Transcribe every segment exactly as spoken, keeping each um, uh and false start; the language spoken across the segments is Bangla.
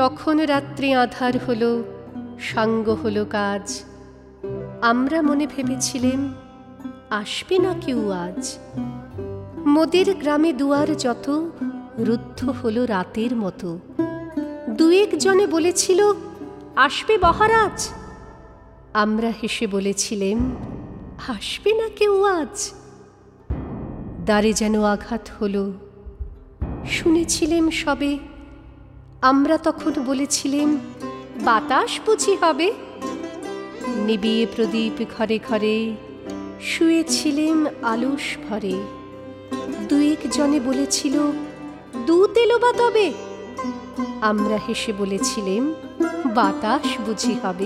তখন রাত্রি আঁধার হলো, সাঙ্গ হলো কাজ। আমরা মনে ভেবেছিলেম আসবে না কেউ আজ। মোদের গ্রামে দুয়ার যত রুদ্ধ হলো রাতের মতো। দুয়েক জনে বলেছিল আসবে মহারাজ। আমরা হেসে বলেছিলেম আসবে না কেউ আজ। দ্বারে যেন আঘাত হলো, শুনেছিলেম সবে। আমরা তখন বলেছিলেম বাতাস বুঝি হবে। নিবিয়ে প্রদীপ ঘরে ঘরে শুয়েছিলেম আলস ভরে। দুয়েক জনে বলেছিল দুধ এলো বা তবে। আমরা হেসে বলেছিলেম বাতাস বুঝি হবে।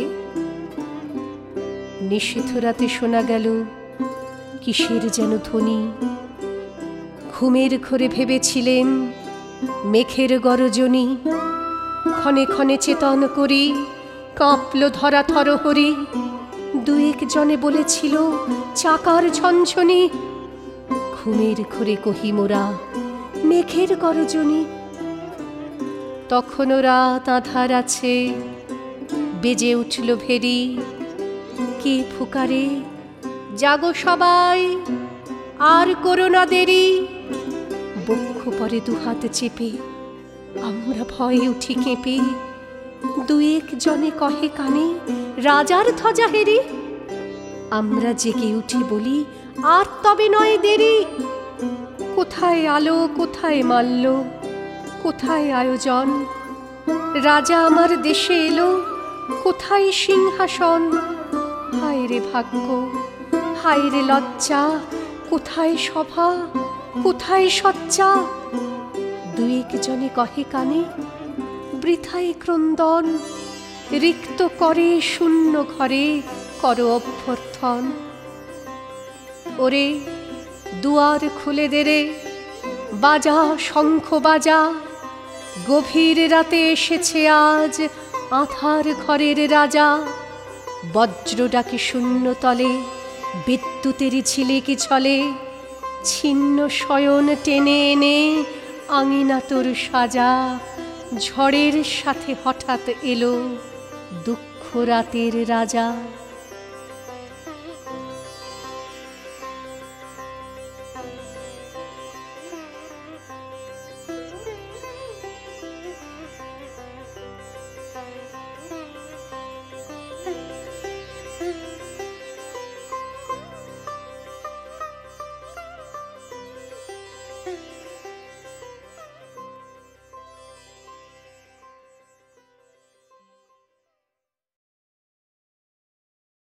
নিশীথ রাতে শোনা গেল কিসের যেন ধ্বনি। ঘুমের ঘোরে ভেবেছিলেম মেঘের গরজনি। ক্ষণে ক্ষণে চেতন করি কাঁপল ধরা থরহরি। দুয়েক জনে বলেছিল চাকার ঝনঝনি। ঘুমের ঘোরে কহি মোরা মেঘের গরজনি। তখনও রাত আঁধার আছে, বেজে উঠল ভেরি। কে ফুকারে জাগো সবাই আর করো না দেরি। বক্ষ পরে দুহাত চেপে আমরা ভয়ে উঠি কেঁপে। দুয়েক জনে কহে কানে রাজার ধ্বজা হেরি। আমরা জেগে উঠে বলি আর তবে নয় দেরি। কোথায় আলো কোথায় মাল্য কোথায় আয়োজন। রাজা আমার দেশে এলো কোথায় সিংহাসন। হায় রে ভাগ্য হায় রে লজ্জা, কোথায় সভা কোথায় সজ্জা। দুয়েক জনে কহে কানে বৃথায় ক্রন্দন। রিক্ত করে শূন্য ঘরে কর অভ্যর্থন। ওরে দুয়ার খুলে দে রে, বাজা শঙ্খ বাজা। গভীর রাতে এসেছে আজ আঁধার ঘরের রাজা। বজ্র ডাকে শূন্য তলে, বিদ্যুতেরই ঝিলিকি ছলে। ছিন্ন শয়ন টেনে এনে আঙিনা তোর সাজা। ঝড়ের সাথে হঠাৎ এলো দুঃখ রাতের রাজা।